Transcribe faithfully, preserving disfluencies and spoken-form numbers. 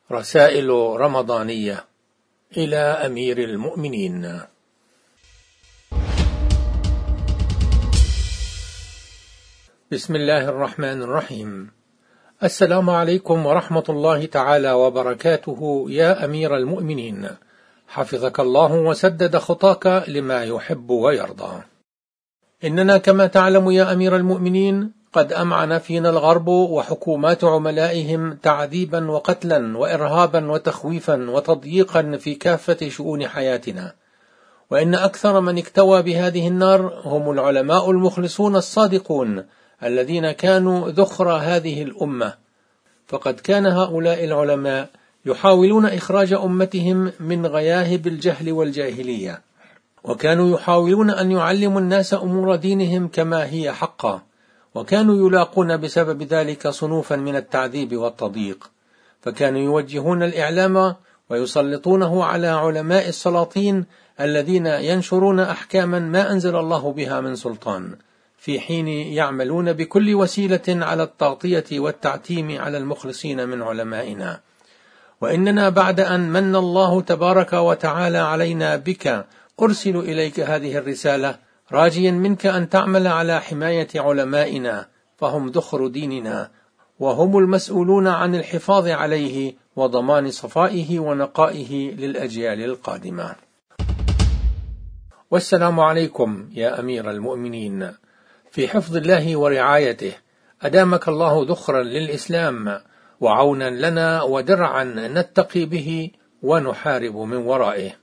رسائل رمضانية إلى أمير المؤمنين. بسم الله الرحمن الرحيم. السلام عليكم ورحمة الله تعالى وبركاته يا أمير المؤمنين، حفظك الله وسدد خطاك لما يحب ويرضى. إننا كما تعلم يا أمير المؤمنين قد أمعن فينا الغرب وحكومات عملائهم تعذيبا وقتلا وإرهابا وتخويفا وتضييقا في كافة شؤون حياتنا، وإن أكثر من اكتوى بهذه النار هم العلماء المخلصون الصادقون الذين كانوا ذخر هذه الأمة، فقد كان هؤلاء العلماء يحاولون إخراج أمتهم من غياهب الجهل والجاهلية، وكانوا يحاولون أن يعلموا الناس أمور دينهم كما هي حقا، وكانوا يلاقون بسبب ذلك صنوفا من التعذيب والتضييق، فكانوا يوجهون الإعلام ويسلطونه على علماء السلاطين الذين ينشرون أحكاما ما أنزل الله بها من سلطان، في حين يعملون بكل وسيلة على التغطية والتعتيم على المخلصين من علمائنا. وإننا بعد أن من الله تبارك وتعالى علينا بك أرسل إليك هذه الرسالة راجيا منك أن تعمل على حماية علمائنا، فهم ذخر ديننا وهم المسؤولون عن الحفاظ عليه وضمان صفائه ونقائه للأجيال القادمة. والسلام عليكم يا أمير المؤمنين، في حفظ الله ورعايته، أدامك الله ذخرا للإسلام وعونا لنا ودرعا نتقي به ونحارب من ورائه.